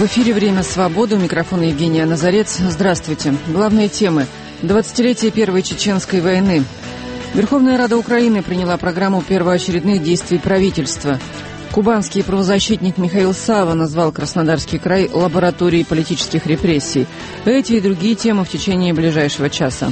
эфире «Время свободы». У микрофона Евгения Назарец. Здравствуйте. Главные темы. 20-летие Первой Чеченской войны. Верховная Рада Украины приняла программу первоочередных действий правительства. Кубанский правозащитник Михаил Сава назвал Краснодарский край лабораторией политических репрессий. Эти и другие темы в течение ближайшего часа.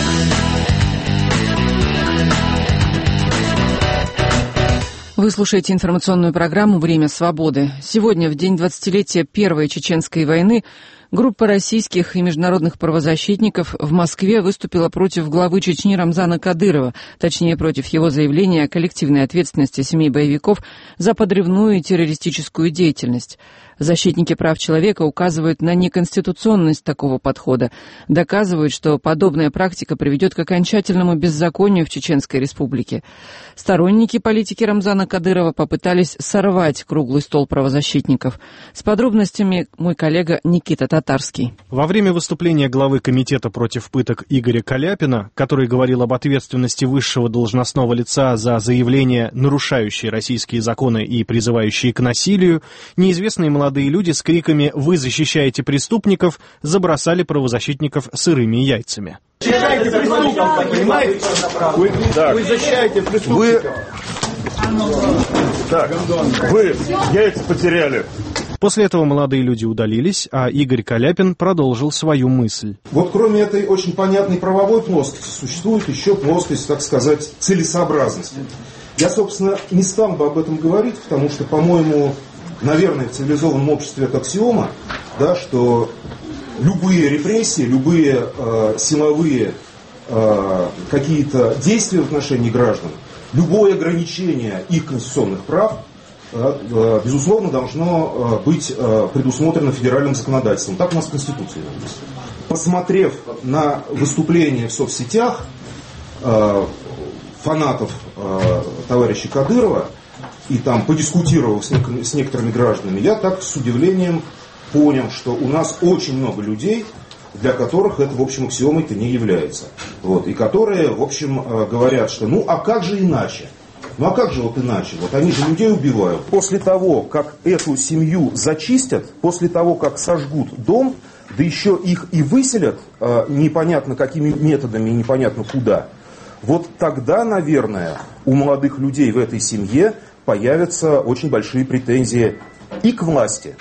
Вы слушаете информационную программу «Время свободы». Сегодня, в день 20-летия Первой Чеченской войны, группа российских и международных правозащитников в Москве выступила против главы Чечни Рамзана Кадырова, точнее, против его заявления о коллективной ответственности семей боевиков за подрывную и террористическую деятельность. Защитники прав человека указывают на неконституционность такого подхода, доказывают, что подобная практика приведет к окончательному беззаконию в Чеченской Республике. Сторонники политики Рамзана Кадырова попытались сорвать круглый стол правозащитников. С подробностями мой коллега Никита Татарский. Во время выступления главы комитета против пыток Игоря Каляпина, который говорил об ответственности высшего должностного лица за заявления, нарушающие российские законы и призывающие к насилию, неизвестные молодые люди с криками «Вы защищаете преступников!» забросали правозащитников сырыми яйцами. Защищаете преступников, понимаете? Вы защищаете преступников. Вы яйца потеряли. После этого молодые люди удалились, а Игорь Каляпин продолжил свою мысль. Вот кроме этой очень понятной правовой плоскости, существует еще плоскость, так сказать, целесообразности. Я, собственно, не стал бы об этом говорить, потому что, по-моему, наверное, в цивилизованном обществе это аксиома, да, что любые репрессии, любые силовые какие-то действия в отношении граждан, любое ограничение их конституционных прав, безусловно, должно быть предусмотрено федеральным законодательством. Так у нас в Конституции написано. Посмотрев на выступления в соцсетях фанатов товарища Кадырова и там подискутировав с некоторыми гражданами, я так с удивлением понял, что у нас очень много людей, для которых это, в общем, аксиомой-то не является. Вот, и которые, в общем, говорят, что ну а как же иначе? Ну а как же вот иначе? Вот они же людей убивают. После того, как эту семью зачистят, после того, как сожгут дом, да еще их и выселят непонятно какими методами и непонятно куда, вот тогда, наверное, у молодых людей в этой семье появятся очень большие претензии и к власти,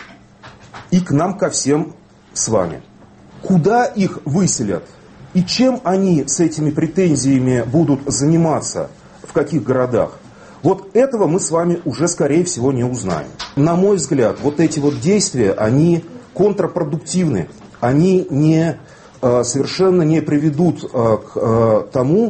и к нам, ко всем с вами. Куда их выселят и чем они с этими претензиями будут заниматься, в каких городах, вот этого мы с вами уже, скорее всего, не узнаем. На мой взгляд, вот эти вот действия, они контрпродуктивны. Они совершенно не приведут к тому,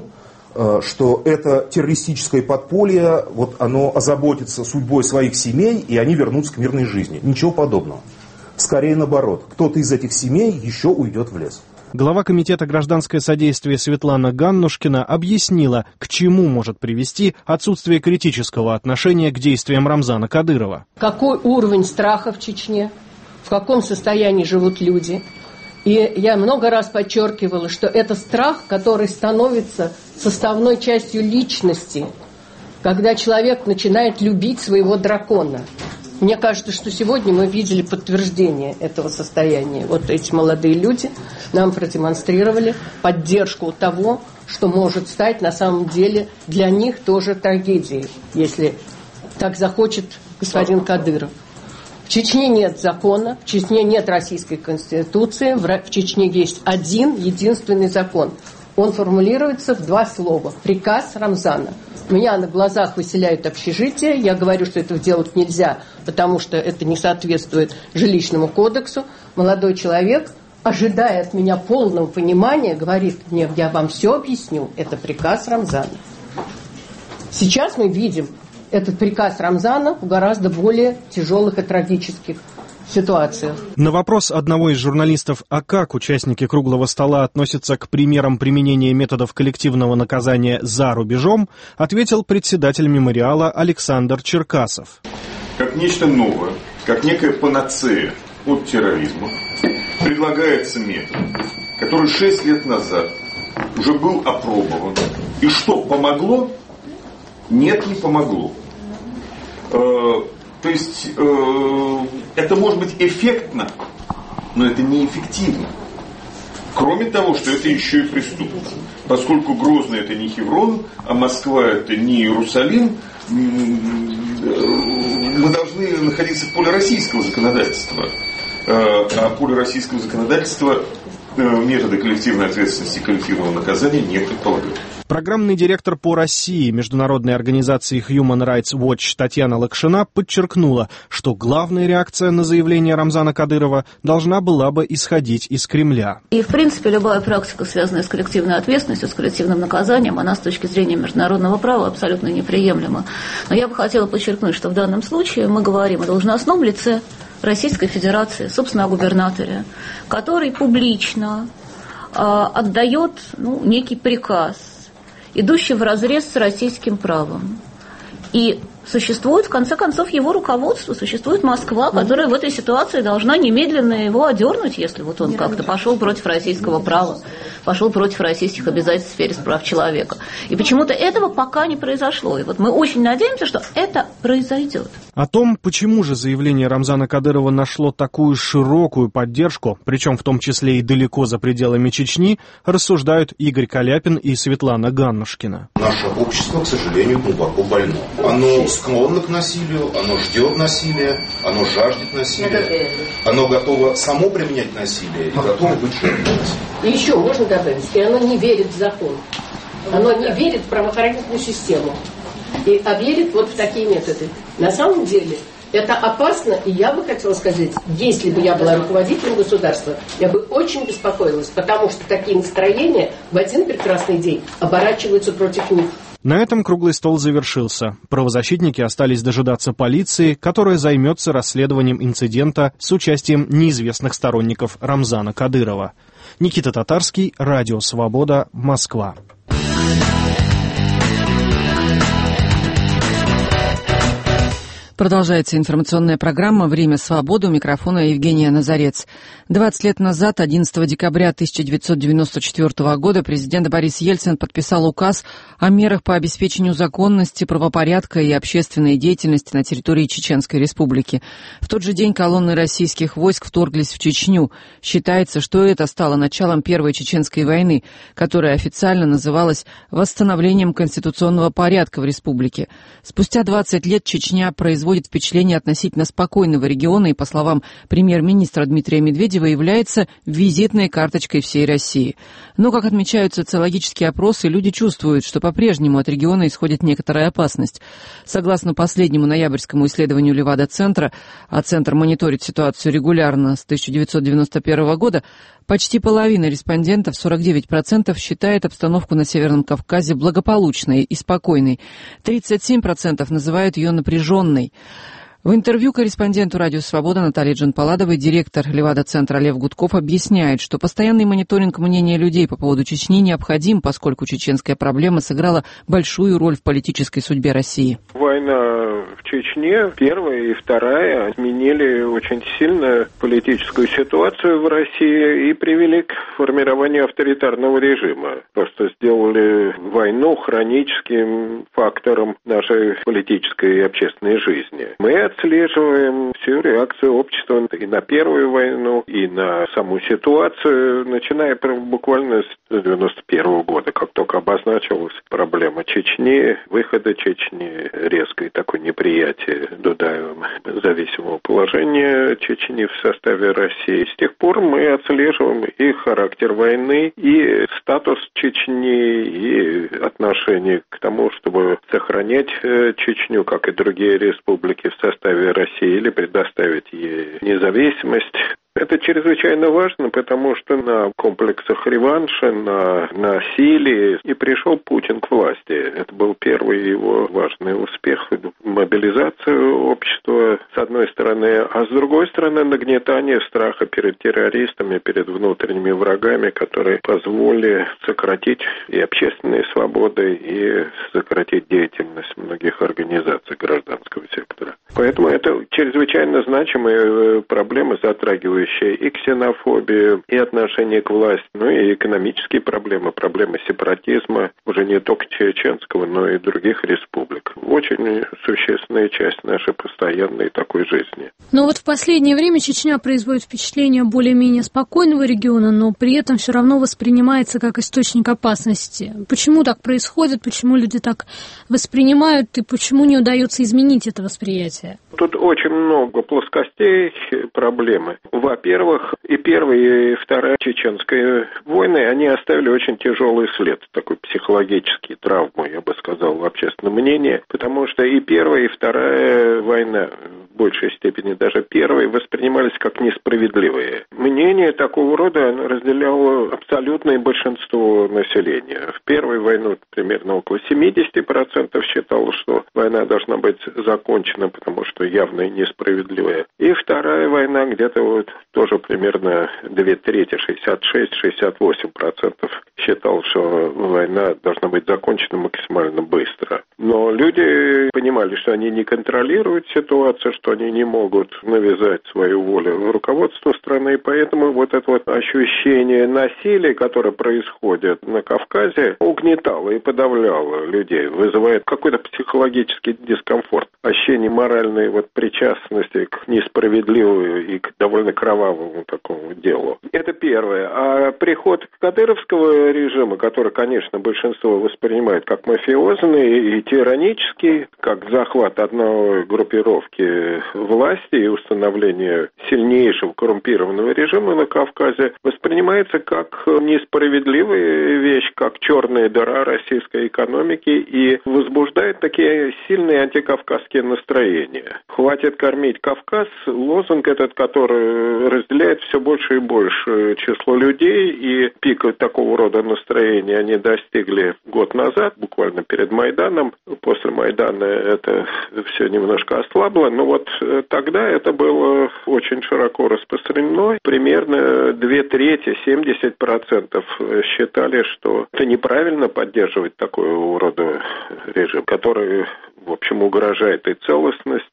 что это террористическое подполье, вот оно озаботится судьбой своих семей, и они вернутся к мирной жизни. Ничего подобного. Скорее наоборот. Кто-то из этих семей еще уйдет в лес. Глава комитета «Гражданское содействие» Светлана Ганнушкина объяснила, к чему может привести отсутствие критического отношения к действиям Рамзана Кадырова. Какой уровень страха в Чечне, в каком состоянии живут люди. И я много раз подчеркивала, что это страх, который становится составной частью личности, когда человек начинает любить своего дракона. Мне кажется, что сегодня мы видели подтверждение этого состояния. Вот эти молодые люди нам продемонстрировали поддержку того, что может стать на самом деле для них тоже трагедией, если так захочет господин Кадыров. В Чечне нет закона, в Чечне нет российской конституции, в Чечне есть один единственный закон. Он формулируется в два слова. Приказ Рамзана. Меня на глазах выселяют общежитие. Я говорю, что этого делать нельзя, потому что это не соответствует жилищному кодексу. Молодой человек, ожидая от меня полного понимания, говорит мне: я вам все объясню. Это приказ Рамзана. Сейчас мы видим этот приказ Рамзана в гораздо более тяжелых и трагических ситуациях. На вопрос одного из журналистов, а как участники круглого стола относятся к примерам применения методов коллективного наказания за рубежом, ответил председатель мемориала Александр Черкасов. Как нечто новое, как некая панацея от терроризма, предлагается метод, который 6 лет назад уже был опробован. И что, помогло? Нет, не помогло. То есть это может быть эффектно, но это неэффективно. Кроме того, что это еще и преступно. Поскольку Грозный это не Хеврон, а Москва это не Иерусалим, мы должны находиться в поле российского законодательства. А поле российского законодательства методы коллективной ответственности и коллективного наказания не предполагают. Программный директор по России международной организации Human Rights Watch Татьяна Лакшина подчеркнула, что главная реакция на заявление Рамзана Кадырова должна была бы исходить из Кремля. И, в принципе, любая практика, связанная с коллективной ответственностью, с коллективным наказанием, она с точки зрения международного права абсолютно неприемлема. Но я бы хотела подчеркнуть, что в данном случае мы говорим о должностном лице Российской Федерации, собственно, о губернаторе, который публично отдает некий приказ, идущий вразрез с российским правом. И существует, в конце концов, его руководство, существует Москва, которая в этой ситуации должна немедленно его одернуть, если вот он как-то пошел против российского права, пошел против российских обязательств в сфере прав человека. И почему-то этого пока не произошло. И вот мы очень надеемся, что это произойдет. О том, почему же заявление Рамзана Кадырова нашло такую широкую поддержку, причем в том числе и далеко за пределами Чечни, рассуждают Игорь Каляпин и Светлана Ганнушкина. Наше общество, к сожалению, глубоко больно. Оно склонно к насилию, оно ждет насилия, оно жаждет насилия, оно готово само применять насилие и готово быть жертвой насилия. И еще можно добавить, и оно не верит в закон, оно не верит в правоохранительную систему, а верит вот в такие методы. На самом деле это опасно, и я бы хотела сказать, если бы я была руководителем государства, я бы очень беспокоилась, потому что такие настроения в один прекрасный день оборачиваются против них. На этом круглый стол завершился. Правозащитники остались дожидаться полиции, которая займется расследованием инцидента с участием неизвестных сторонников Рамзана Кадырова. Никита Татарский, Радио Свобода, Москва. Продолжается информационная программа «Время свободы». У микрофона Евгения Назарец. 20 лет назад, 11 декабря 1994 года, президент Борис Ельцин подписал указ о мерах по обеспечению законности, правопорядка и общественной деятельности на территории Чеченской Республики. В тот же день колонны российских войск вторглись в Чечню. Считается, что это стало началом Первой Чеченской войны, которая официально называлась восстановлением конституционного порядка в республике. Спустя 20 лет Чечня производит впечатление относительно спокойного региона и, по словам премьер-министра Дмитрия Медведева, является визитной карточкой всей России. Но, как отмечают социологические опросы, люди чувствуют, что по-прежнему от региона исходит некоторая опасность. Согласно последнему ноябрьскому исследованию Левада-центра, а Центр мониторит ситуацию регулярно с 1991 года, почти половина респондентов, 49%, считает обстановку на Северном Кавказе благополучной и спокойной. 37% называют ее напряженной. В интервью корреспонденту «Радио Свобода» Наталье Джанпаладовой директор Левада-центра Лев Гудков объясняет, что постоянный мониторинг мнения людей по поводу Чечни необходим, поскольку чеченская проблема сыграла большую роль в политической судьбе России. Война в Чечне, первая и вторая, изменили очень сильно политическую ситуацию в России и привели к формированию авторитарного режима. Просто сделали войну хроническим фактором нашей политической и общественной жизни. Мы отслеживаем всю реакцию общества и на Первую войну, и на саму ситуацию, начиная буквально с 1991 года, как только обозначилась проблема Чечни, выхода Чечни, резкое такое неприятие Дудаевым зависимого положения Чечни в составе России. С тех пор мы отслеживаем и характер войны, и статус Чечни, и отношение к тому, чтобы сохранять Чечню, как и другие республики, в составе России или предоставить ей независимость. Это чрезвычайно важно, потому что на комплексах реванша, на насилии и пришел Путин к власти. Это был первый его важный успех, мобилизацию общества, с одной стороны, а с другой стороны, нагнетание страха перед террористами, перед внутренними врагами, которые позволили сократить и общественные свободы, и сократить деятельность многих организаций гражданского сектора. Поэтому это чрезвычайно значимая проблема, затрагивающая и ксенофобию, и отношение к власти, ну и экономические проблемы, проблемы сепаратизма, уже не только чеченского, но и других республик. Очень существенная часть нашей постоянной такой жизни. Но вот в последнее время Чечня производит впечатление более-менее спокойного региона, но при этом все равно воспринимается как источник опасности. Почему так происходит, почему люди так воспринимают и почему не удается изменить это восприятие? Тут очень много плоскостей проблемы. Во-первых, и Первая, и Вторая чеченская войны, они оставили очень тяжелый след, такой психологический, травму, я бы сказал, в общественном мнении, потому что и Первая, и Вторая война, в большей степени даже Первая, воспринимались как несправедливые. Мнение такого рода разделяло абсолютное большинство населения. В Первую войну примерно около 70% считало, что война должна быть закончена, потому что явно несправедливая. И Вторая война где-то вот тоже примерно 2/3, 66-68% считал, что война должна быть закончена максимально быстро. Но люди понимали, что они не контролируют ситуацию, что они не могут навязать свою волю руководству страны, и поэтому вот это вот ощущение насилия, которое происходит на Кавказе, угнетало и подавляло людей, вызывает какой-то психологический дискомфорт, ощущение моральной вот причастности к несправедливому и к довольно кровавому такому делу. Это первое. А приход кадыровского режима, который, конечно, большинство воспринимает как мафиозный и тиранический, как захват одной группировки власти и установление сильнейшего коррумпированного режима на Кавказе, воспринимается как несправедливая вещь, как черная дыра российской экономики и возбуждает такие сильные антикавказские настроения. «Хватит кормить Кавказ» — лозунг этот, который разделяет все больше и больше число людей, и пика такого рода настроения они достигли год назад, буквально перед Майданом. После Майдана это все немножко ослабло, но вот тогда это было очень широко распространено. Примерно 2/3, 70% считали, что это неправильно поддерживать такого рода режим, который, в общем, угрожает и целостности,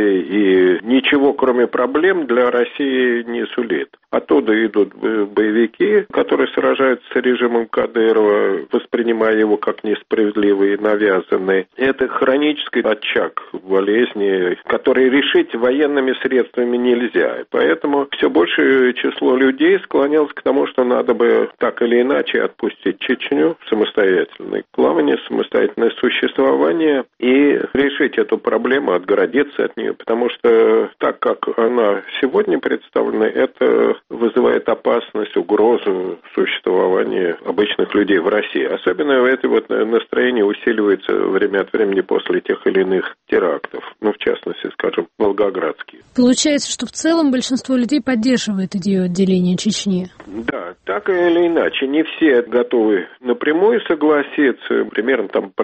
и ничего, кроме проблем, для России не сулит. Оттуда идут боевики, которые сражаются с режимом Кадырова, воспринимая его как несправедливый и навязанный. Это хронический очаг болезни, который решить военными средствами нельзя. Поэтому все большее число людей склонялось к тому, что надо бы так или иначе отпустить Чечню в самостоятельное плавание, самостоятельное существование и решить эту проблему, отгородиться от нее, потому что так, как она сегодня представлена, это вызывает опасность, угрозу существования обычных людей в России. Особенно это вот настроение усиливается время от времени после тех или иных терактов, ну, в частности, скажем, волгоградские. Получается, что в целом большинство людей поддерживает идею отделения Чечни? Да, так или иначе. Не все готовы напрямую согласиться. Примерно там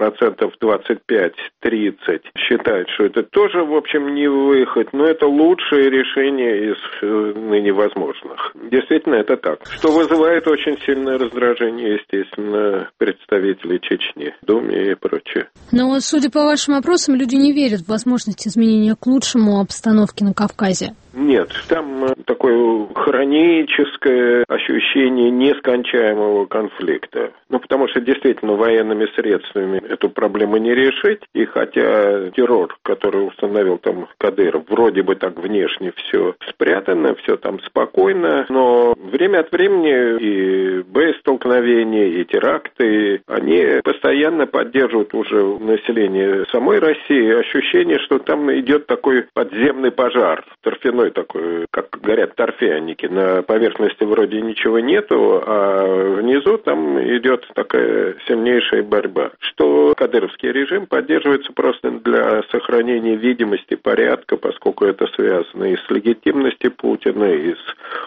25-30% считают, что это тоже, в общем, не выход, но это лучшее решение из ныне возможных. Действительно, это так. Что вызывает очень сильное раздражение, естественно, представителей Чечни, в Думе и прочее. Но, судя по вашим опросам, люди не верят в возможность изменения к лучшему обстановки на Кавказе. Нет, там такое хроническое ощущение нескончаемого конфликта. Ну, потому что действительно военными средствами эту проблему не решить. И хотя террор, который установил там Кадыров, вроде бы так внешне все спрятано, все там спокойно, но время от времени и боестолкновения, и теракты, они постоянно поддерживают уже население самой России ощущение, что там идет такой подземный пожар, торфяной такой, как горят торфяники. На поверхности вроде ничего нету, а внизу там идет такая сильнейшая борьба. Что кадыровский режим поддерживается просто для сохранения видимости порядка, поскольку это связано и с легитимностью Путина, и с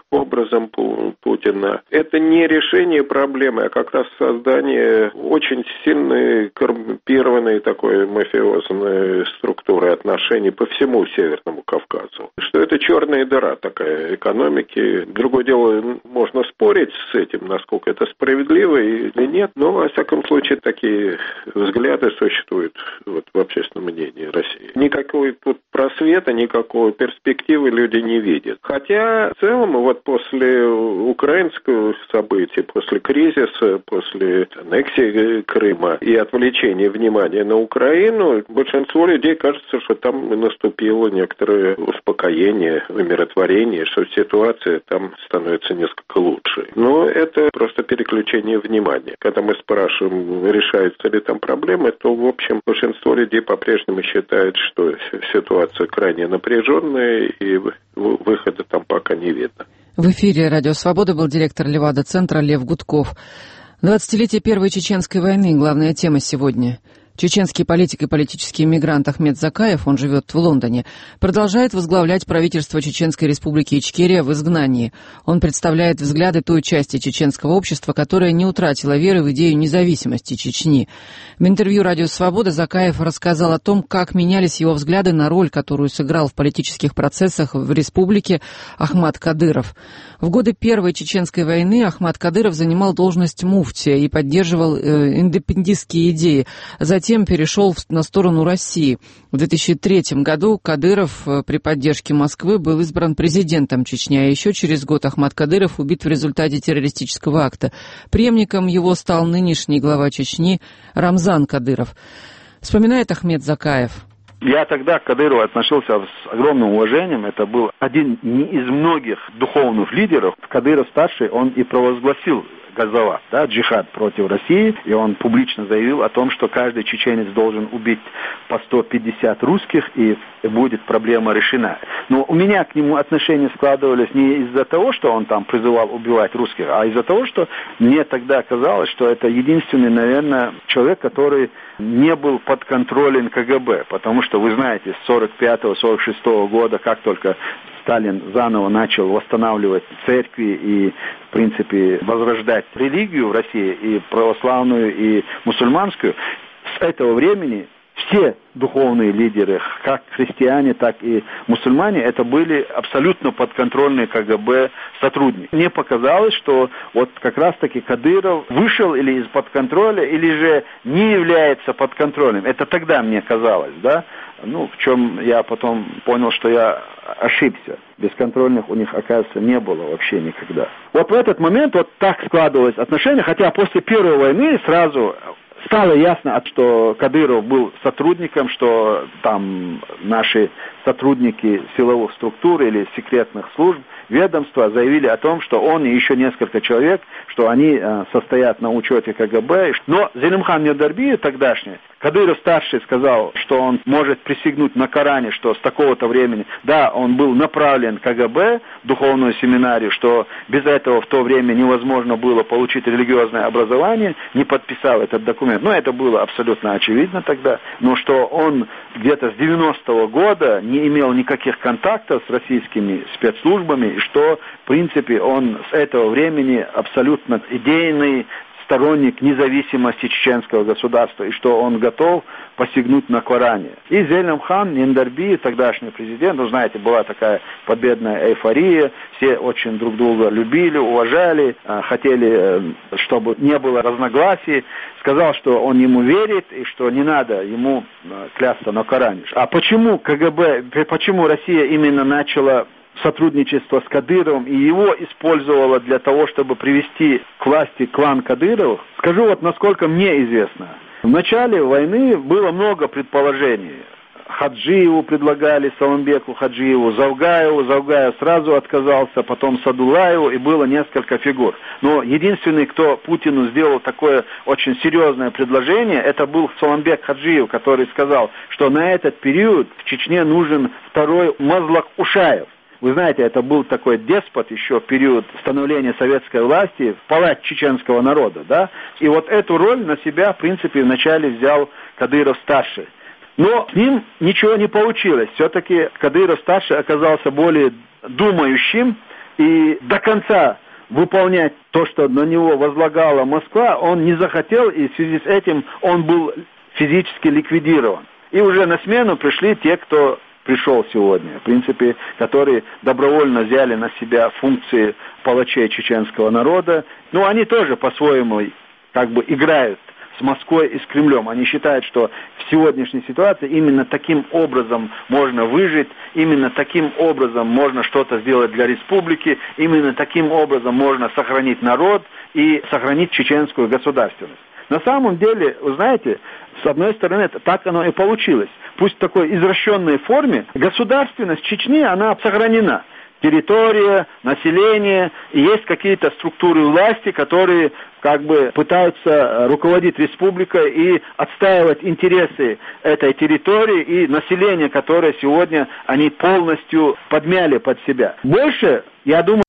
образом Путина. Это не решение проблемы, а как раз создание очень сильной коррумпированной такой мафиозной структуры отношений по всему Северному Кавказу. Что это черная дыра такая экономики. Другое дело, можно спорить с этим, насколько это справедливо или нет, но, во всяком случае, такие взгляды существуют в общественном мнении России. Никакой тут просвета, никакой перспективы люди не видят. Хотя, в целом, после украинского события, после кризиса, после аннексии Крыма и отвлечения внимания на Украину, большинство людей кажется, что там наступило некоторое успокоение, умиротворение, что ситуация там становится несколько лучше. Но это просто переключение внимания. Когда мы спрашиваем, решаются ли там проблемы, то, в общем, большинство людей по-прежнему считает, что ситуация крайне напряженная и выхода там пока не видно. В эфире «Радио Свобода» был директор Левада-центра Лев Гудков. 20-летие Первой Чеченской войны – главная тема сегодня. Чеченский политик и политический мигрант Ахмед Закаев, он живет в Лондоне, продолжает возглавлять правительство Чеченской республики Ичкерия в изгнании. Он представляет взгляды той части чеченского общества, которая не утратила веры в идею независимости Чечни. В интервью «Радио Свобода» Закаев рассказал о том, как менялись его взгляды на роль, которую сыграл в политических процессах в республике Ахмад Кадыров. В годы Первой Чеченской войны Ахмад Кадыров занимал должность муфтия и поддерживал индепендентские идеи. Затем перешел на сторону России. В 2003 году Кадыров при поддержке Москвы был избран президентом Чечни, а еще через год Ахмад Кадыров убит в результате террористического акта. Преемником его стал нынешний глава Чечни Рамзан Кадыров. Вспоминает Ахмед Закаев. Я тогда к Кадырову относился с огромным уважением. Это был один из многих духовных лидеров. Кадыров-старший, он и провозгласил Газова, джихад против России, и он публично заявил о том, что каждый чеченец должен убить по 150 русских, и будет проблема решена. Но у меня к нему отношения складывались не из-за того, что он там призывал убивать русских, а из-за того, что мне тогда казалось, что это единственный, наверное, человек, который не был под контролем КГБ, потому что, вы знаете, с 1945-1946 года, как только Сталин заново начал восстанавливать церкви и, в принципе, возрождать религию в России, и православную, и мусульманскую, с этого времени все духовные лидеры, как христиане, так и мусульмане, это были абсолютно подконтрольные КГБ сотрудники. Мне показалось, что вот как раз-таки Кадыров вышел или из-под контроля, или же не является подконтрольным. Это тогда мне казалось, да? В чем я потом понял, что я ошибся. Бесконтрольных у них, оказывается, не было вообще никогда. Вот в этот момент вот так складывались отношения, хотя после Первой войны сразу стало ясно, что Кадыров был сотрудником, что там наши сотрудники силовых структур или секретных служб, ведомства заявили о том, что он и еще несколько человек, что они состоят на учете КГБ. Но Зелимхан Нёдарбиев тогдашний, Кадыров-старший сказал, что он может присягнуть на Коране, что с такого-то времени, да, он был направлен КГБ, духовную семинарию, что без этого в то время невозможно было получить религиозное образование, не подписал этот документ. Но это было абсолютно очевидно тогда. Но что он где-то с 90-го года не имел никаких контактов с российскими спецслужбами, и что, в принципе, он с этого времени абсолютно идейный сторонник независимости чеченского государства, и что он готов посягнуть на Коране. И Зелимхан Нёдарбиев, тогдашний президент, знаете, была такая победная эйфория, все очень друг друга любили, уважали, хотели, чтобы не было разногласий, сказал, что он ему верит, и что не надо ему клясться на Коране. А почему КГБ, почему Россия именно начала сотрудничество с Кадыровым и его использовала для того, чтобы привести к власти клан Кадыровых? Скажу вот, насколько мне известно. В начале войны было много предположений. Хаджиеву предлагали, Саламбеку Хаджиеву, Завгаев сразу отказался, потом Садулаеву, и было несколько фигур. Но единственный, кто Путину сделал такое очень серьезное предложение, это был Саламбек Хаджиев, который сказал, что на этот период в Чечне нужен второй Мазлак Ушаев. Вы знаете, это был такой деспот еще в период становления советской власти, палач чеченского народа, да? И вот эту роль на себя, в принципе, вначале взял Кадыров-старший. Но с ним ничего не получилось. Все-таки Кадыров-старший оказался более думающим, и до конца выполнять то, что на него возлагала Москва, он не захотел, и в связи с этим он был физически ликвидирован. И уже на смену пришли те, кто пришел сегодня, в принципе, которые добровольно взяли на себя функции палачей чеченского народа. Ну, они тоже по-своему как бы играют с Москвой и с Кремлем. Они считают, что в сегодняшней ситуации именно таким образом можно выжить, именно таким образом можно что-то сделать для республики, именно таким образом можно сохранить народ и сохранить чеченскую государственность. На самом деле, вы знаете, с одной стороны, так оно и получилось. Пусть в такой извращенной форме, государственность Чечни, она сохранена. Территория, население, и есть какие-то структуры власти, которые как бы пытаются руководить республикой и отстаивать интересы этой территории и населения, которое сегодня они полностью подмяли под себя. Больше, я думаю,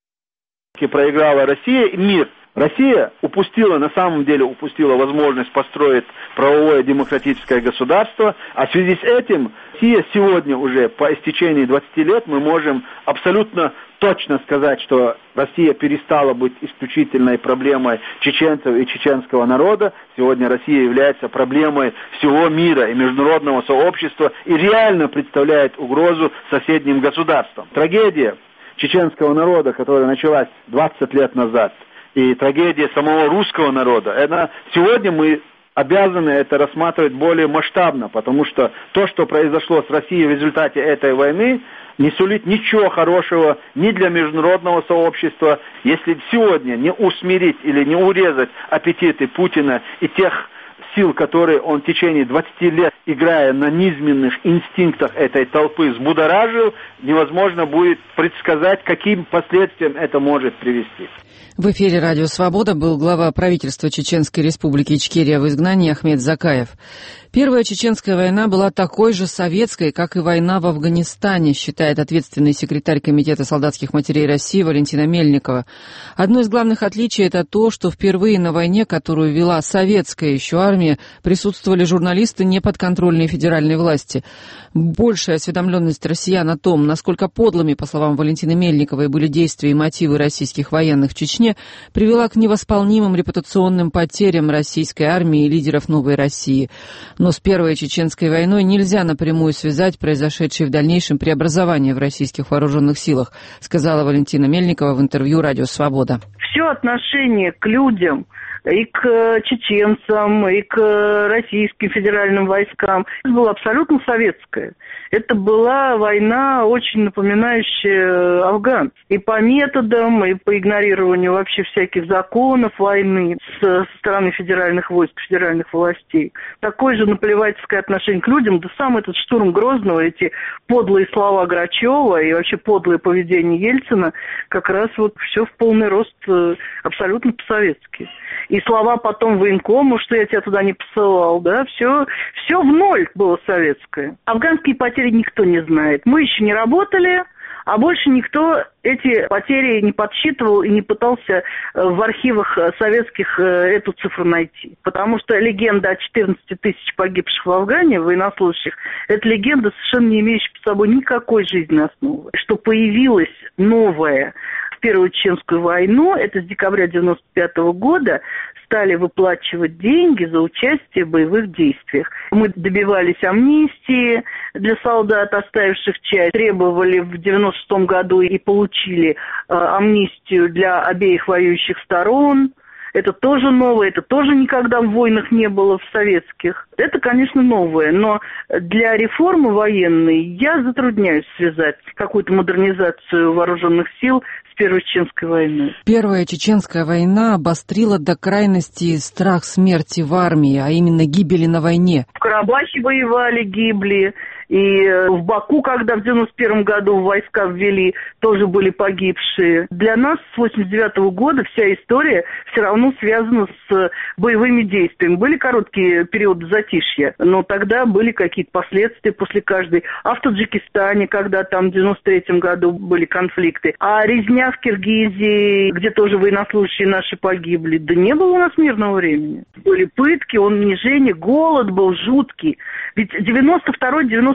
проиграла Россия и мир. Россия на самом деле упустила возможность построить правовое демократическое государство, а в связи с этим Россия сегодня уже по истечении 20 лет мы можем абсолютно точно сказать, что Россия перестала быть исключительной проблемой чеченцев и чеченского народа. Сегодня Россия является проблемой всего мира и международного сообщества и реально представляет угрозу соседним государствам. Трагедия чеченского народа, которая началась 20 лет назад, и трагедия самого русского народа, сегодня мы обязаны это рассматривать более масштабно, потому что то, что произошло с Россией в результате этой войны, не сулит ничего хорошего ни для международного сообщества, если сегодня не усмирить или не урезать аппетиты Путина и тех сил, которые он в течение 20 лет, играя на низменных инстинктах этой толпы, взбудоражил, невозможно будет предсказать, каким последствиям это может привести. В эфире «Радио Свобода» был глава правительства Чеченской Республики Ичкерия в изгнании Ахмед Закаев. Первая чеченская война была такой же советской, как и война в Афганистане, считает ответственный секретарь Комитета солдатских матерей России Валентина Мельникова. Одно из главных отличий – это то, что впервые на войне, которую вела советская еще армия, присутствовали журналисты, не подконтрольные федеральной власти. Большая осведомленность россиян о том, насколько подлыми, по словам Валентины Мельниковой, были действия и мотивы российских военных в Чечне, привела к невосполнимым репутационным потерям российской армии и лидеров новой России. Но с Первой чеченской войной нельзя напрямую связать произошедшие в дальнейшем преобразования в российских вооруженных силах, сказала Валентина Мельникова в интервью «Радио Свобода». Все отношение к людям, и к чеченцам, и к российским федеральным войскам было абсолютно советское. Это была война, очень напоминающая Афган. И по методам, и по игнорированию вообще всяких законов войны со стороны федеральных войск, федеральных властей. Такое же наплевательское отношение к людям, да сам этот штурм Грозного, эти подлые слова Грачева и вообще подлое поведение Ельцина, как раз вот все в полный рост абсолютно по-советски. И слова потом военкому, что я тебя туда не посылал, да, все в ноль было советское. Афганские потери никто не знает. Мы еще не работали, а больше никто эти потери не подсчитывал и не пытался в архивах советских эту цифру найти. Потому что легенда о 14 тысяч погибших в Афгане, военнослужащих, это легенда, совершенно не имеющая под собой никакой жизненной основы. Что появилось новое в Первую Чеченскую войну, это с декабря 1995 года, стали выплачивать деньги за участие в боевых действиях. Мы добивались амнистии для солдат, оставивших часть, требовали в 1996 году и получили амнистию для обеих воюющих сторон. Это тоже новое, это тоже никогда в войнах не было в советских. Это, конечно, новое, но для реформы военной я затрудняюсь связать какую-то модернизацию вооруженных сил с Первой Чеченской войной. Первая Чеченская война обострила до крайности страх смерти в армии, а именно гибели на войне. В Карабахе воевали, гибли. И в Баку, когда в 91 году войска ввели, тоже были погибшие. Для нас с 89 года вся история все равно связана с боевыми действиями. Были короткие периоды затишья, но тогда были какие-то последствия после каждой. А в Таджикистане, когда там в 93 году были конфликты. А резня в Киргизии, где тоже военнослужащие наши погибли. Да не было у нас мирного времени. Были пытки, унижения, голод был жуткий. Ведь 92-93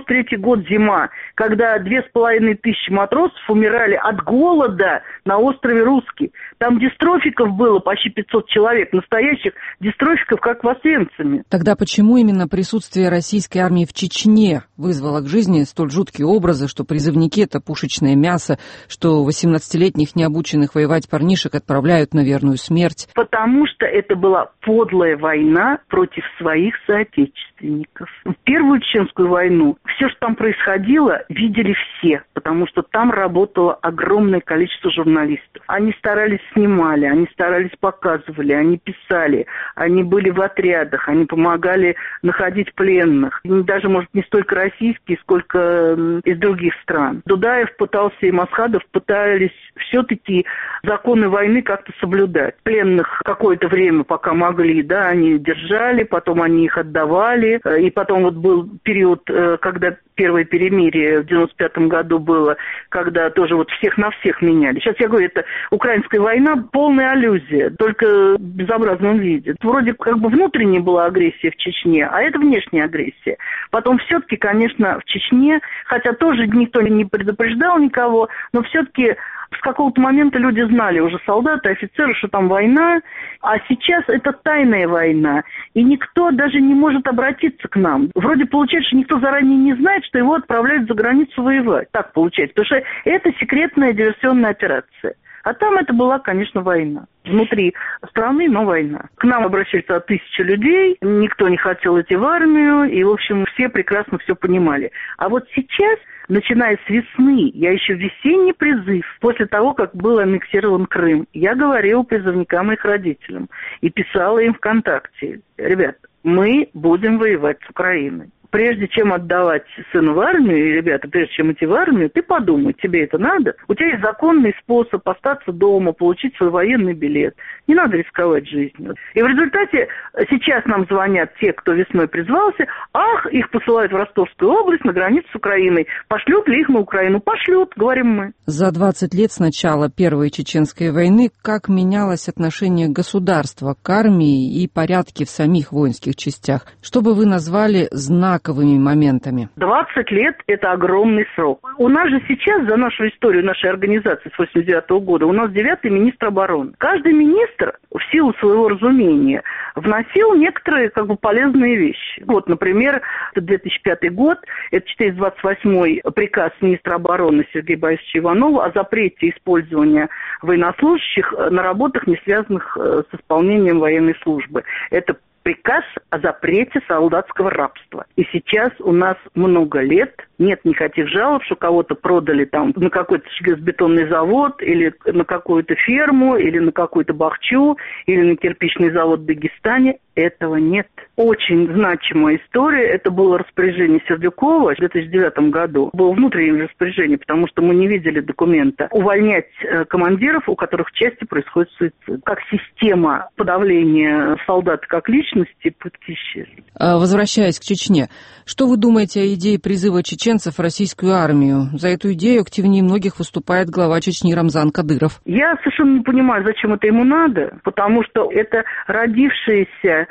93-й год зима, когда 2500 матросов умирали от голода на острове Русский. Там дистрофиков было почти 500 человек, настоящих дистрофиков, как в Освенциме. Тогда почему именно присутствие российской армии в Чечне вызвало к жизни столь жуткие образы, что призывники — это пушечное мясо, что 18-летних необученных воевать парнишек отправляют на верную смерть? Потому что это была подлая война против своих соотечественников. В Первую Чеченскую войну все, что там происходило, видели все, потому что там работало огромное количество журналистов. Они старались, снимали, они старались, показывали, они писали, они были в отрядах, они помогали находить пленных. Даже, может, не столько российские, сколько из других стран. Дудаев пытался и Масхадов пытались все-таки законы войны как-то соблюдать. Пленных какое-то время, пока могли, да, они держали, потом они их отдавали. И потом вот был период, когда первое перемирие в 95-м году было, когда тоже вот всех на всех меняли. Сейчас я говорю, это украинская война полная аллюзия, только в безобразном виде. Вроде как бы внутренняя была агрессия в Чечне, а это внешняя агрессия. Потом все-таки, конечно, в Чечне, хотя тоже никто не предупреждал никого, но все-таки с какого-то момента люди знали, уже солдаты, офицеры, что там война, а сейчас это тайная война, и никто даже не может обратиться к нам. Вроде получается, что никто заранее не знает, что его отправляют за границу воевать. Так получается, потому что это секретная диверсионная операция. А там это была, конечно, война. Внутри страны, но война. К нам обращались 1000 людей, никто не хотел идти в армию, и, в общем, все прекрасно все понимали. А вот сейчас, начиная с весны, я еще весенний призыв, после того, как был аннексирован Крым, я говорила призывникам и их родителям, и писала им ВКонтакте: ребят, мы будем воевать с Украиной. Прежде чем отдавать сына в армию, ребята, прежде чем идти в армию, ты подумай, тебе это надо? У тебя есть законный способ остаться дома, получить свой военный билет. Не надо рисковать жизнью. И в результате сейчас нам звонят те, кто весной призвался, ах, их посылают в Ростовскую область на границу с Украиной. Пошлют ли их на Украину? Пошлют, говорим мы. За 20 лет с начала Первой Чеченской войны как менялось отношение государства к армии и порядки в самих воинских частях? Что бы вы назвали знаковыми моментами? 20 лет – это огромный срок. У нас же сейчас, за нашу историю нашей организации с 89 года, у нас 9-й министр обороны. Каждый министр в силу своего разумения вносил некоторые полезные вещи. Вот, например, 2005 год, это 428-й приказ министра обороны Сергея Борисовича Иванова о запрете использования военнослужащих на работах, не связанных с исполнением военной службы. Это приказ о запрете солдатского рабства. И сейчас у нас много лет нет никаких жалоб, что кого-то продали там на какой-то железобетонный завод, или на какую-то ферму, или на какую-то бахчу, или на кирпичный завод в Дагестане. Этого нет. Очень значимая история. Это было распоряжение Сердюкова в 2009 году. Было внутреннее распоряжение, потому что мы не видели документа. Увольнять командиров, у которых в части происходит суицид. Как система подавления солдат как личности, пытки исчезли. Возвращаясь к Чечне, что вы думаете о идее призыва чеченцев в российскую армию? За эту идею активнее многих выступает глава Чечни Рамзан Кадыров. Я совершенно не понимаю, зачем это ему надо, потому что это родившееся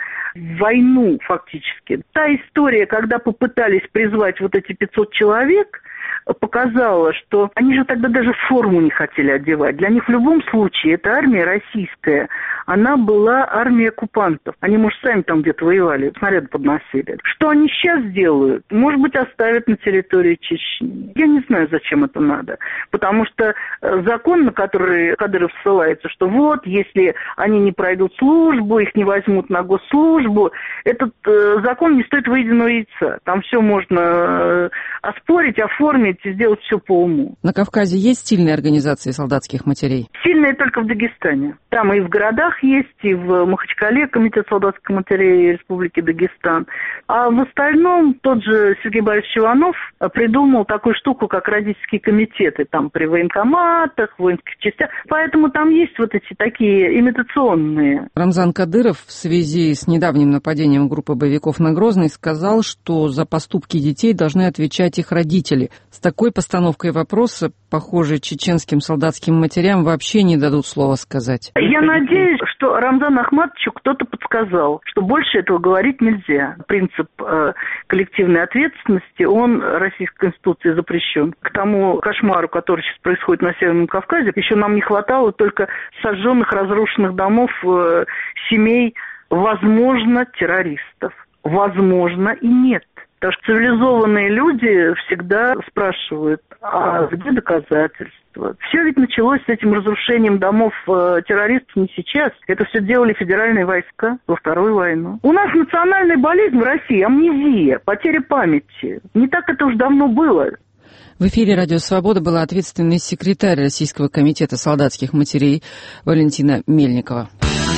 войну фактически. Та история, когда попытались призвать вот эти 500 человек, показала, что они же тогда даже форму не хотели одевать. Для них в любом случае эта армия российская, она была армией оккупантов. Они, может, сами там где-то воевали, снаряды подносили. Что они сейчас делают? Может быть, оставят на территории Чечни. Я не знаю, зачем это надо. Потому что закон, на который Кадыров ссылается, что вот, если они не пройдут службу, их не возьмут на госслужбу, этот закон не стоит выеденного яйца. Там все можно оспорить, оформить и сделать все по уму. На Кавказе есть сильные организации солдатских матерей? Сильные только в Дагестане. Там и в городах есть, и в Махачкале комитет солдатских матерей Республики Дагестан. А в остальном тот же Сергей Борисович Иванов придумал такую штуку, как родительские комитеты, там при военкоматах, воинских частях. Поэтому там есть вот эти такие имитационные. Рамзан Кадыров в связи с недавним нападением группы боевиков на Грозный сказал, что за поступки детей должны отвечать их родители. С такой постановкой вопроса похоже, чеченским солдатским матерям вообще не дадут слова сказать. Я надеюсь, что Рамзану Ахматовичу кто-то подсказал, что больше этого говорить нельзя. Принцип коллективной ответственности, он Российской Конституцией запрещен. К тому кошмару, который сейчас происходит на Северном Кавказе, еще нам не хватало только сожженных, разрушенных домов, семей, возможно, террористов. Возможно, и нет. Потому что цивилизованные люди всегда спрашивают, а где доказательства? Все ведь началось с этим разрушением домов террористов не сейчас. Это все делали федеральные войска во Вторую войну. У нас национальная болезнь в России, амнезия, потеря памяти. Не так это уж давно было. В эфире «Радио Свобода» была ответственный секретарь Российского комитета солдатских матерей Валентина Мельникова.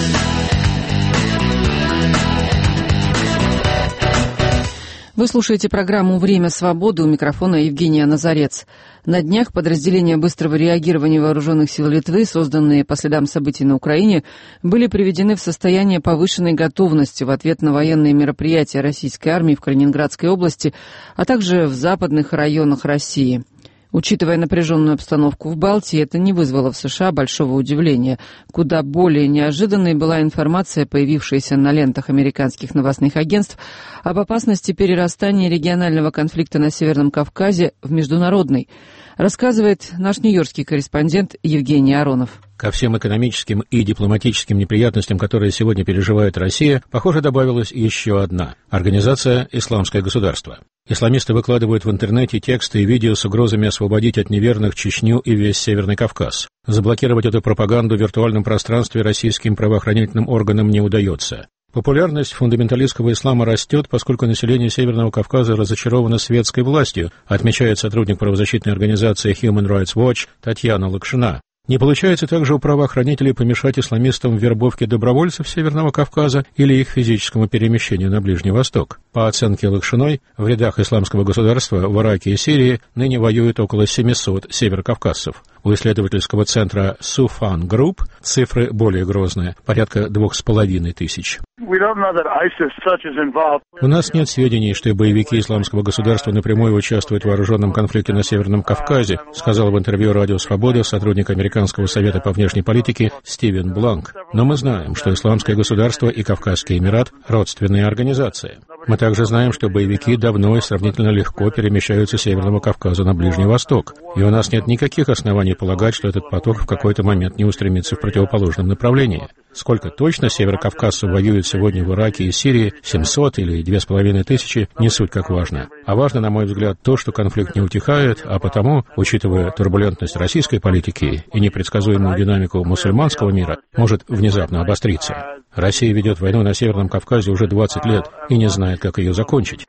Вы слушаете программу «Время свободы», у микрофона Евгения Назарец. На днях подразделения быстрого реагирования вооруженных сил Литвы, созданные по следам событий на Украине, были приведены в состояние повышенной готовности в ответ на военные мероприятия российской армии в Калининградской области, а также в западных районах России. Учитывая напряженную обстановку в Балтии, это не вызвало в США большого удивления. Куда более неожиданной была информация, появившаяся на лентах американских новостных агентств, об опасности перерастания регионального конфликта на Северном Кавказе в международный. Рассказывает наш нью-йоркский корреспондент Евгений Аронов. Ко всем экономическим и дипломатическим неприятностям, которые сегодня переживает Россия, похоже, добавилась еще одна – организация «Исламское государство». Исламисты выкладывают в интернете тексты и видео с угрозами освободить от неверных Чечню и весь Северный Кавказ. Заблокировать эту пропаганду в виртуальном пространстве российским правоохранительным органам не удается. Популярность фундаменталистского ислама растет, поскольку население Северного Кавказа разочаровано светской властью, отмечает сотрудник правозащитной организации Human Rights Watch Татьяна Лакшина. Не получается также у правоохранителей помешать исламистам в вербовке добровольцев Северного Кавказа или их физическому перемещению на Ближний Восток. По оценке Лакшиной, в рядах исламского государства в Ираке и Сирии ныне воюет около 700 северокавказцев. У исследовательского центра Суфан Групп цифры более грозные – порядка 2500. У нас нет сведений, что боевики исламского государства напрямую участвуют в вооруженном конфликте на Северном Кавказе, сказал в интервью «Радио Свобода» сотрудник Американского совета по внешней политике Стивен Бланк. Но мы знаем, что Исламское государство и Кавказский Эмират – родственные организации. Мы также знаем, что боевики давно и сравнительно легко перемещаются с Северного Кавказа на Ближний Восток. И у нас нет никаких оснований полагать, что этот поток в какой-то момент не устремится в противоположном направлении. Сколько точно северокавказцев воюют сегодня в Ираке и Сирии, 700 или 2500, не суть как важно. А важно, на мой взгляд, то, что конфликт не утихает, а потому, учитывая турбулентность российской политики и непредсказуемую динамику мусульманского мира, может внезапно обостриться. Россия ведет войну на Северном Кавказе уже 20 лет и не знает, как ее закончить.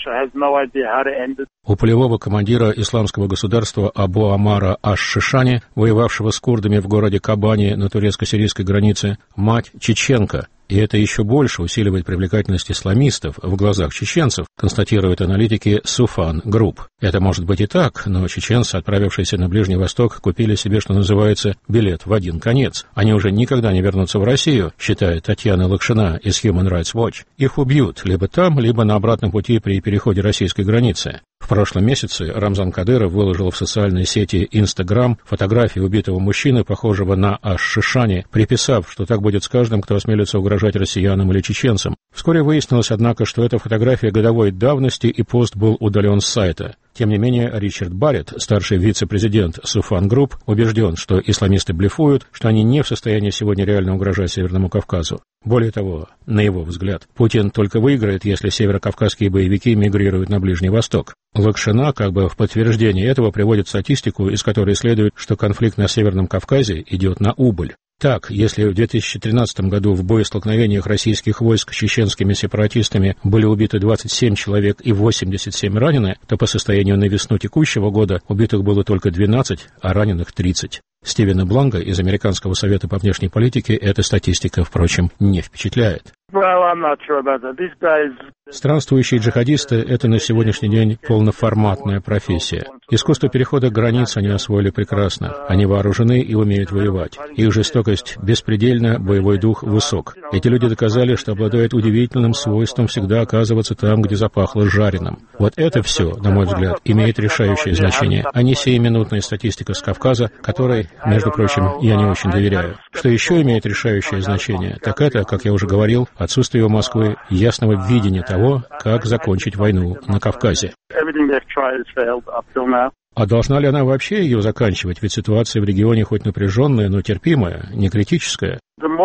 У полевого командира исламского государства Абу Амара Аш-Шишани, воевавшего с курдами в городе Кабани на турецко-сирийской границе, мать чеченка. И это еще больше усиливает привлекательность исламистов в глазах чеченцев, констатируют аналитики Суфан Групп. Это может быть и так, но чеченцы, отправившиеся на Ближний Восток, купили себе, что называется, билет в один конец. Они уже никогда не вернутся в Россию, считает Татьяна Лакшина из Human Rights Watch. Их убьют либо там, либо на обратном пути при переходе российской границы. В прошлом месяце Рамзан Кадыров выложил в социальной сети Instagram фотографии убитого мужчины, похожего на Аш-Шишани, приписав, что так будет с каждым, кто осмелится угрожать россиянам или чеченцам. Вскоре выяснилось, однако, что эта фотография годовой давности, и пост был удален с сайта. Тем не менее, Ричард Барретт, старший вице-президент Суфан Групп, убежден, что исламисты блефуют, что они не в состоянии сегодня реально угрожать Северному Кавказу. Более того, на его взгляд, Путин только выиграет, если северокавказские боевики мигрируют на Ближний Восток. Лакшина как бы в подтверждение этого приводит статистику, из которой следует, что конфликт на Северном Кавказе идет на убыль. Так, если в 2013 году в боестолкновениях российских войск с чеченскими сепаратистами были убиты 27 человек и 87 ранены, то по состоянию на весну текущего года убитых было только 12, а раненых 30. Стивена Бланка из Американского совета по внешней политике эта статистика, впрочем, не впечатляет. Странствующие джихадисты – это на сегодняшний день полноформатная профессия. Искусство перехода границ они освоили прекрасно. Они вооружены и умеют воевать. Их жестокость беспредельна, боевой дух высок. Эти люди доказали, что обладают удивительным свойством всегда оказываться там, где запахло жареным. Вот это все, на мой взгляд, имеет решающее значение, а не сиюминутная статистика с Кавказа, которой, между прочим, я не очень доверяю. Что еще имеет решающее значение, так это, как я уже говорил, отсутствие у Москвы ясного видения того, как закончить войну на Кавказе. А должна ли она вообще ее заканчивать? Ведь ситуация в регионе хоть напряженная, но терпимая, не критическая.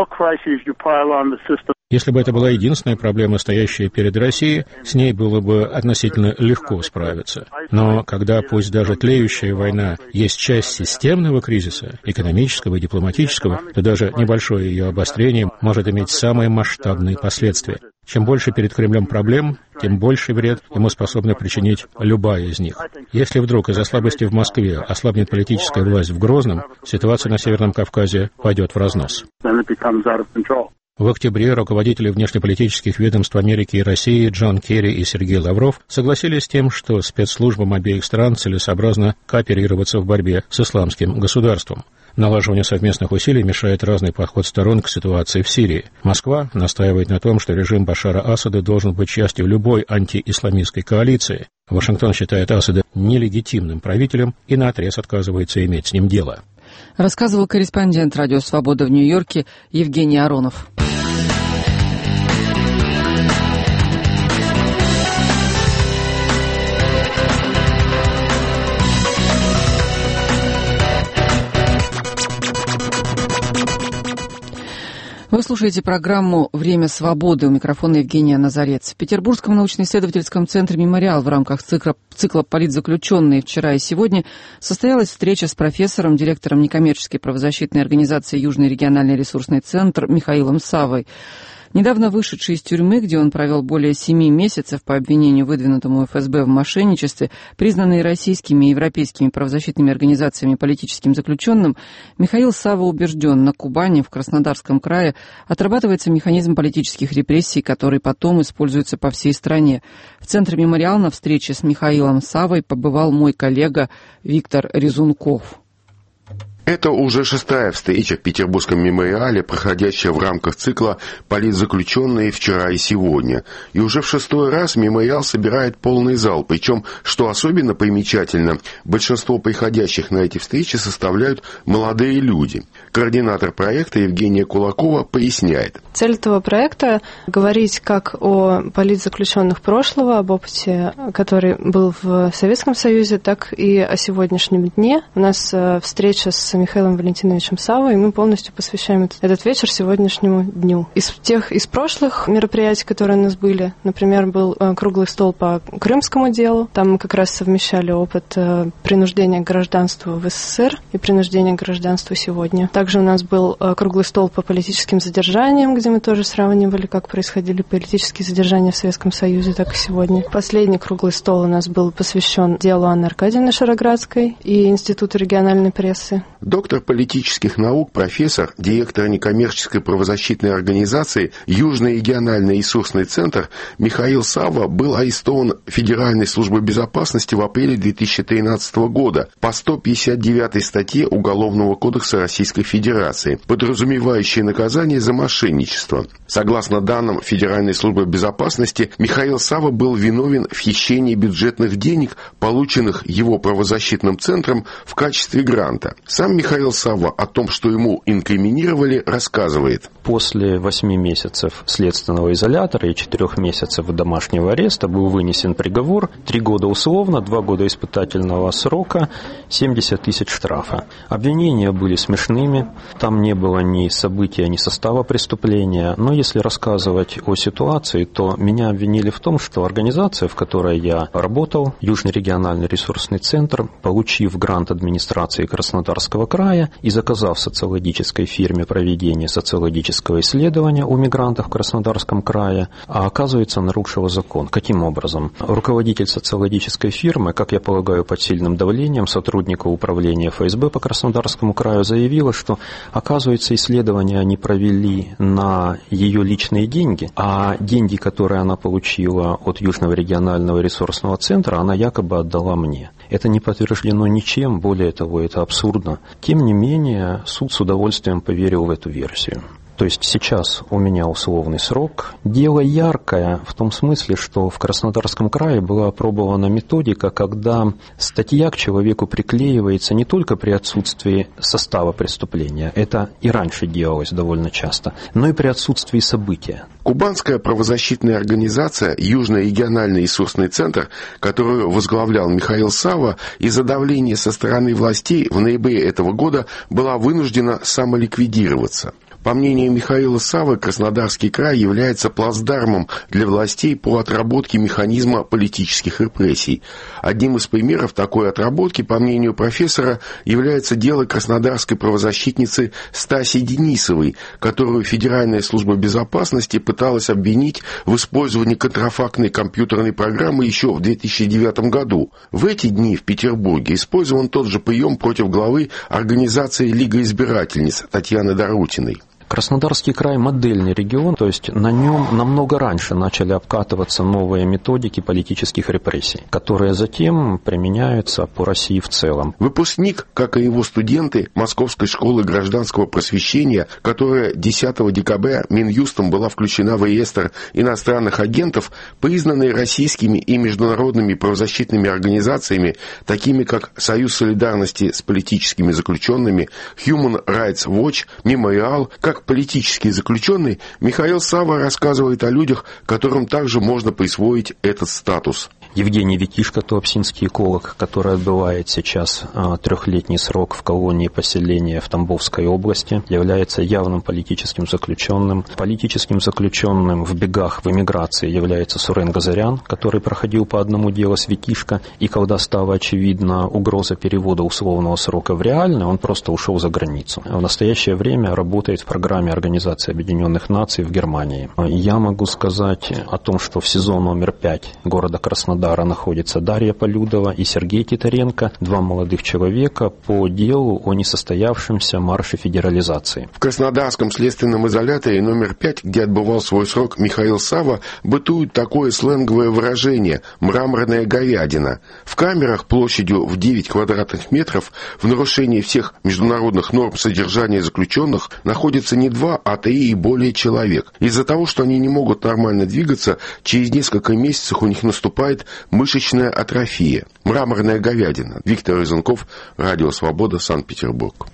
Если бы это была единственная проблема, стоящая перед Россией, с ней было бы относительно легко справиться. Но когда пусть даже тлеющая война есть часть системного кризиса, экономического и дипломатического, то даже небольшое ее обострение может иметь самые масштабные последствия. Чем больше перед Кремлем проблем, тем больше вред ему способна причинить любая из них. Если вдруг из-за слабости в Москве ослабнет политическая власть в Грозном, ситуация на Северном Кавказе пойдет в разнос. В октябре руководители внешнеполитических ведомств Америки и России Джон Керри и Сергей Лавров согласились с тем, что спецслужбам обеих стран целесообразно кооперироваться в борьбе с исламским государством. Налаживанию совместных усилий мешает разный подход сторон к ситуации в Сирии. Москва настаивает на том, что режим Башара Асада должен быть частью любой антиисламистской коалиции. Вашингтон считает Асада нелегитимным правителем и наотрез отказывается иметь с ним дело. Рассказывал корреспондент «Радио Свобода» в Нью-Йорке Евгений Аронов. Вы слушаете программу «Время свободы». У микрофона Евгения Назарец. В Петербургском научно-исследовательском центре «Мемориал» в рамках цикла «Политзаключенные» вчера и сегодня состоялась встреча с профессором, директором некоммерческой правозащитной организации «Южный региональный ресурсный центр» Михаилом Саввой. Недавно вышедший из тюрьмы, где он провел более 7 месяцев по обвинению, выдвинутому ФСБ в мошенничестве, признанный российскими и европейскими правозащитными организациями политическим заключенным, Михаил Савва убежден, на Кубани, в Краснодарском крае, отрабатывается механизм политических репрессий, который потом используется по всей стране. В центре «Мемориал» на встрече с Михаилом Саввой побывал мой коллега Виктор Резунков. Это уже 6-я встреча в Петербургском мемориале, проходящая в рамках цикла «Политзаключенные вчера и сегодня». И уже в 6-й раз мемориал собирает полный зал. Причем, что особенно примечательно, большинство приходящих на эти встречи составляют молодые люди. Координатор проекта Евгения Кулакова поясняет. Цель этого проекта – говорить как о политзаключенных прошлого, об опыте, который был в Советском Союзе, так и о сегодняшнем дне. У нас встреча с Михаилом Валентиновичем Саввой, и мы полностью посвящаем этот вечер сегодняшнему дню. Из прошлых мероприятий, которые у нас были, например, был круглый стол по крымскому делу. Там мы как раз совмещали опыт принуждения к гражданству в СССР и принуждения к гражданству сегодня. Также у нас был круглый стол по политическим задержаниям, где мы тоже сравнивали, как происходили политические задержания в Советском Союзе, так и сегодня. Последний круглый стол у нас был посвящен делу Анны Аркадьевны Шароградской и Институту региональной прессы. Доктор политических наук, профессор, директор некоммерческой правозащитной организации «Южный региональный ресурсный центр» Михаил Савва был арестован Федеральной службой безопасности в апреле 2013 года по 159-й статье Уголовного кодекса Российской Федерации, подразумевающей наказание за мошенничество. Согласно данным Федеральной службы безопасности, Михаил Савва был виновен в хищении бюджетных денег, полученных его правозащитным центром в качестве гранта. Сам Михаил Савва о том, что ему инкриминировали, рассказывает. После 8 месяцев следственного изолятора и 4 месяцев домашнего ареста был вынесен приговор 3 года условно, 2 года испытательного срока, 70 тысяч штрафа. Обвинения были смешными, там не было ни события, ни состава преступления, но если рассказывать о ситуации, то меня обвинили в том, что организация, в которой я работал, Южный региональный ресурсный центр, получив грант администрации Краснодарского Краснодарского края и заказав социологической фирме проведение социологического исследования у мигрантов в Краснодарском крае, а оказывается нарушила закон. Каким образом? Руководитель социологической фирмы, как я полагаю, под сильным давлением сотрудника управления ФСБ по Краснодарскому краю заявила, что, оказывается, исследование они провели на ее личные деньги, а деньги, которые она получила от Южного регионального ресурсного центра, она якобы отдала мне. Это не подтверждено ничем, более того, это абсурдно. Тем не менее, суд с удовольствием поверил в эту версию. То есть сейчас у меня условный срок. Дело яркое в том смысле, что в Краснодарском крае была опробована методика, когда статья к человеку приклеивается не только при отсутствии состава преступления, это и раньше делалось довольно часто, но и при отсутствии события. Кубанская правозащитная организация «Южный региональный ресурсный центр», которую возглавлял Михаил Савва, из-за давления со стороны властей в ноябре этого года была вынуждена самоликвидироваться. По мнению Михаила Саввы, Краснодарский край является плацдармом для властей по отработке механизма политических репрессий. Одним из примеров такой отработки, по мнению профессора, является дело краснодарской правозащитницы Стаси Денисовой, которую Федеральная служба безопасности пыталась обвинить в использовании контрафактной компьютерной программы еще в 2009 году. В эти дни в Петербурге использован тот же прием против главы организации «Лига избирательниц» Татьяны Дорутиной. Краснодарский край – модельный регион, то есть на нем намного раньше начали обкатываться новые методики политических репрессий, которые затем применяются по России в целом. Выпускник, как и его студенты Московской школы гражданского просвещения, которая 10 декабря Минюстом была включена в реестр иностранных агентов, признанные российскими и международными правозащитными организациями, такими как Союз солидарности с политическими заключенными, Human Rights Watch, Мемориал, как политический заключенный, Михаил Савва рассказывает о людях, которым также можно присвоить этот статус. Евгений Витишко, туапсинский эколог, который отбывает сейчас 3-летний срок в колонии поселения в Тамбовской области, является явным политическим заключенным. Политическим заключенным в бегах в эмиграции является Сурен Газарян, который проходил по одному делу с Витишко, и когда стала очевидна угроза перевода условного срока в реальный, он просто ушел за границу. В настоящее время работает в программе Организации Объединенных Наций в Германии. Я могу сказать о том, что в СИЗО номер 5 города Краснодар находится Дарья Полюдова и Сергей Титаренко, 2 молодых человека по делу о несостоявшемся марше федерализации. В Краснодарском следственном изоляторе номер 5, где отбывал свой срок Михаил Савва, бытует такое сленговое выражение «мраморная говядина». В камерах площадью в 9 квадратных метров в нарушении всех международных норм содержания заключенных находится не 2, а 3 и более человек. Из-за того, что они не могут нормально двигаться, через несколько месяцев у них наступает мышечная атрофия. Мраморная говядина. Виктор Резунков, Радио Свобода, Санкт-Петербург.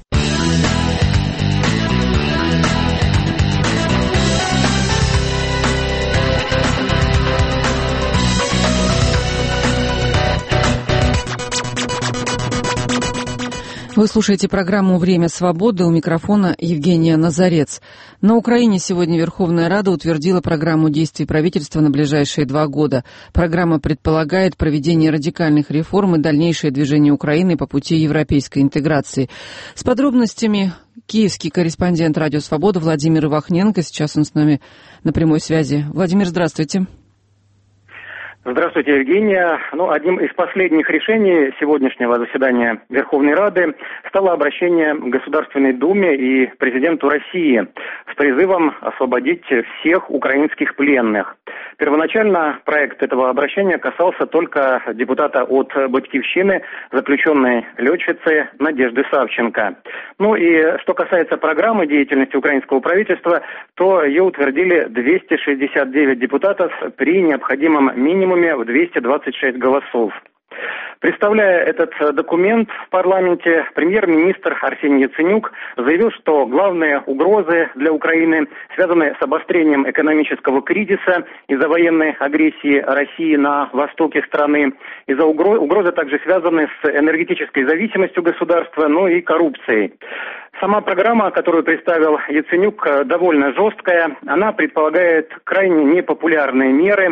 Вы слушаете программу «Время свободы», у микрофона Евгения Назарец. На Украине сегодня Верховная Рада утвердила программу действий правительства на ближайшие 2 года. Программа предполагает проведение радикальных реформ и дальнейшее движение Украины по пути европейской интеграции. С подробностями киевский корреспондент «Радио Свобода» Владимир Ивахненко. Сейчас он с нами на прямой связи. Владимир, здравствуйте. Здравствуйте, Евгения. Одним из последних решений сегодняшнего заседания Верховной Рады стало обращение к Государственной Думе и президенту России с призывом освободить всех украинских пленных. Первоначально проект этого обращения касался только депутата от «Батькивщины», заключенной летчицы Надежды Савченко. И что касается программы деятельности украинского правительства, то ее утвердили 269 депутатов при необходимом минимуме в 226 голосов. Представляя этот документ в парламенте, премьер-министр Арсений Яценюк заявил, что главные угрозы для Украины связаны с обострением экономического кризиса из-за военной агрессии России на востоке страны. Из-за угрозы также связаны с энергетической зависимостью государства, и коррупцией. Сама программа, которую представил Яценюк, довольно жесткая. Она предполагает крайне непопулярные меры.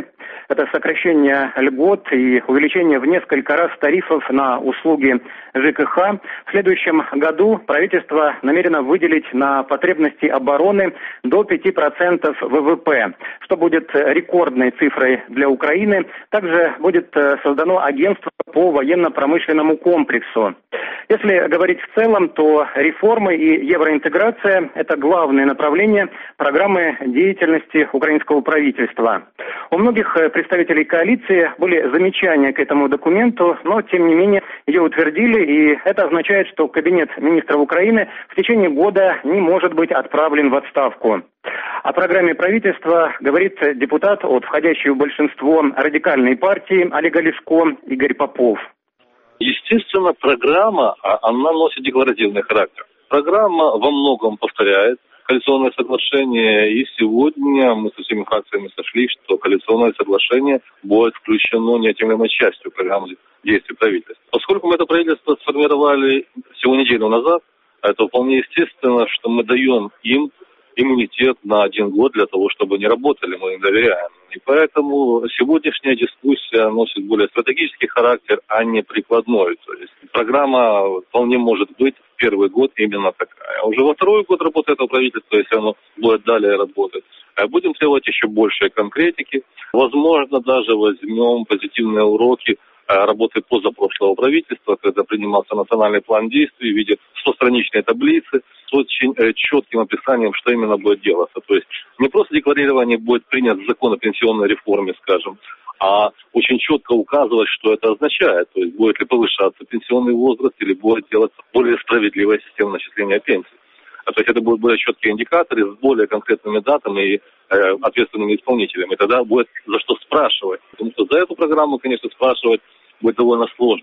Это сокращение льгот и увеличение в несколько раз тарифов на услуги ЖКХ. В следующем году правительство намерено выделить на потребности обороны до 5% ВВП, что будет рекордной цифрой для Украины. Также будет создано агентство по военно-промышленному комплексу. Если говорить в целом, то реформы и евроинтеграция – это главные направления программы деятельности украинского правительства. У многих представителей коалиции были замечания к этому документу, но, тем не менее, ее утвердили, и это означает, что Кабинет министров Украины в течение года не может быть отправлен в отставку. О программе правительства говорит депутат от входящей в большинство радикальной партии Олега Ляшко Игорь Попов. Естественно, программа, она носит декларативный характер. Программа во многом повторяет коалиционное соглашение, и сегодня мы со всеми фракциями сошлись, что коалиционное соглашение будет включено неотъемлемой частью программы действий правительства. Поскольку мы это правительство сформировали всего неделю назад, это вполне естественно, что мы даем им иммунитет на 1 год для того, чтобы они работали, мы им доверяем. И поэтому сегодняшняя дискуссия носит более стратегический характер, а не прикладной. То есть программа вполне может быть в первый год именно такая. А уже во второй год работы этого правительства, если оно будет далее работать, будем требовать еще большей конкретики. Возможно, даже возьмем позитивные уроки работы позапрошлого правительства, когда принимался национальный план действий в виде 100-страничной таблицы с очень четким описанием, что именно будет делаться. То есть не просто декларирование будет принят закон о пенсионной реформе, скажем, а очень четко указывать, что это означает. То есть будет ли повышаться пенсионный возраст или будет делаться более справедливая система начисления пенсий. То есть это будут более четкие индикаторы с более конкретными датами и ответственными исполнителями. И тогда будет за что спрашивать. Потому что за эту программу, конечно, спрашивать будет довольно сложно.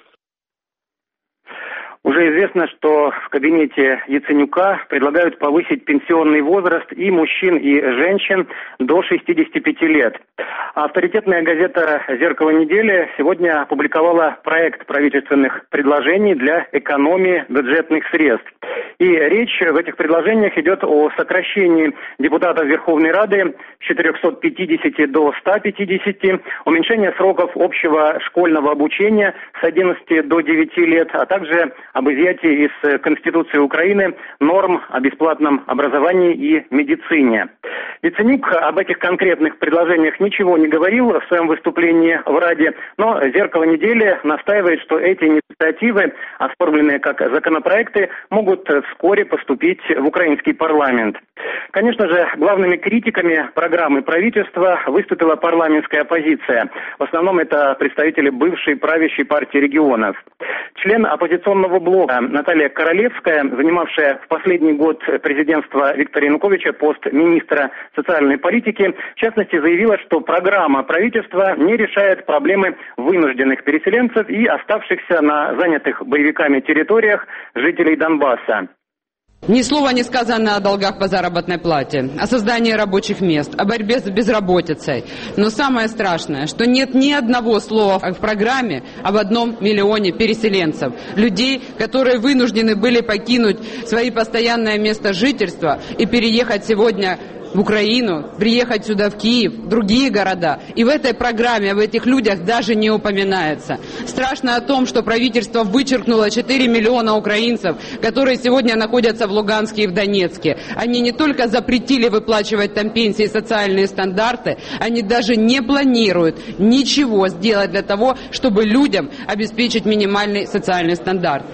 Уже известно, что в кабинете Яценюка предлагают повысить пенсионный возраст и мужчин, и женщин до 65 лет. Авторитетная газета «Зеркало недели» сегодня опубликовала проект правительственных предложений для экономии бюджетных средств. И речь в этих предложениях идет о сокращении депутатов Верховной Рады с 450 до 150, уменьшении сроков общего школьного обучения с 11 до 9 лет, а также об изъятии из Конституции Украины норм о бесплатном образовании и медицине. Яценюк об этих конкретных предложениях ничего не говорил в своем выступлении в Раде, но «Зеркало недели» настаивает, что эти инициативы, оформленные как законопроекты, могут вскоре поступить в украинский парламент. Конечно же, главными критиками программы правительства выступила парламентская оппозиция. В основном это представители бывшей правящей партии регионов. Член оппозиционного блока Наталья Королевская, занимавшая в последний год президентства Виктора Януковича пост министра социальной политики, в частности заявила, что программа правительства не решает проблемы вынужденных переселенцев и оставшихся на занятых боевиками территориях жителей Донбасса. Ни слова не сказано о долгах по заработной плате, о создании рабочих мест, о борьбе с безработицей. Но самое страшное, что нет ни одного слова в программе об 1 миллионе переселенцев. Людей, которые вынуждены были покинуть свои постоянное место жительства и переехать сегодня в Украину, приехать сюда в Киев, в другие города. И в этой программе об этих людях даже не упоминается. Страшно о том, что правительство вычеркнуло 4 миллиона украинцев, которые сегодня находятся в Луганске и в Донецке. Они не только запретили выплачивать там пенсии и социальные стандарты, они даже не планируют ничего сделать для того, чтобы людям обеспечить минимальный социальный стандарт.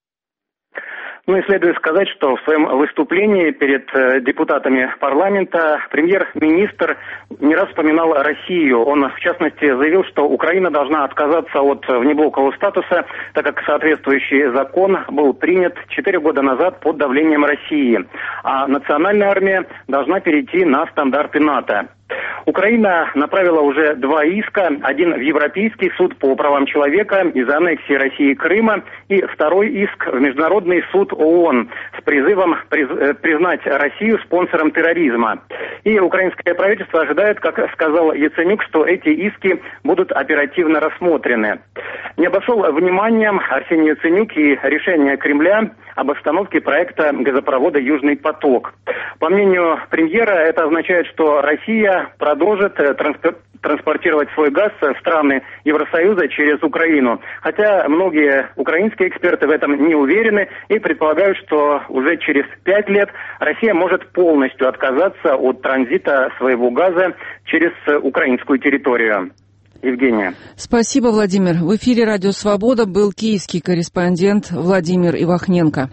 Ну и следует сказать, что в своем выступлении перед депутатами парламента премьер-министр не раз вспоминал Россию. Он, в частности, заявил, что Украина должна отказаться от внеблокового статуса, так как соответствующий закон был принят 4 года назад под давлением России. А национальная армия должна перейти на стандарты НАТО. Украина направила уже 2 иска, один в Европейский суд по правам человека из-за аннексии России Крыма и второй иск в Международный суд ООН с призывом признать Россию спонсором терроризма. И украинское правительство ожидает, как сказал Яценюк, что эти иски будут оперативно рассмотрены. Не обошел вниманием Арсений Яценюк и решение Кремля об остановке проекта газопровода «Южный поток». По мнению премьера, это означает, что Россия Россия продолжит транспортировать свой газ в страны Евросоюза через Украину. Хотя многие украинские эксперты в этом не уверены и предполагают, что уже через 5 лет Россия может полностью отказаться от транзита своего газа через украинскую территорию. Евгения. Спасибо, Владимир. В эфире «Радио Свобода» был киевский корреспондент Владимир Ивахненко.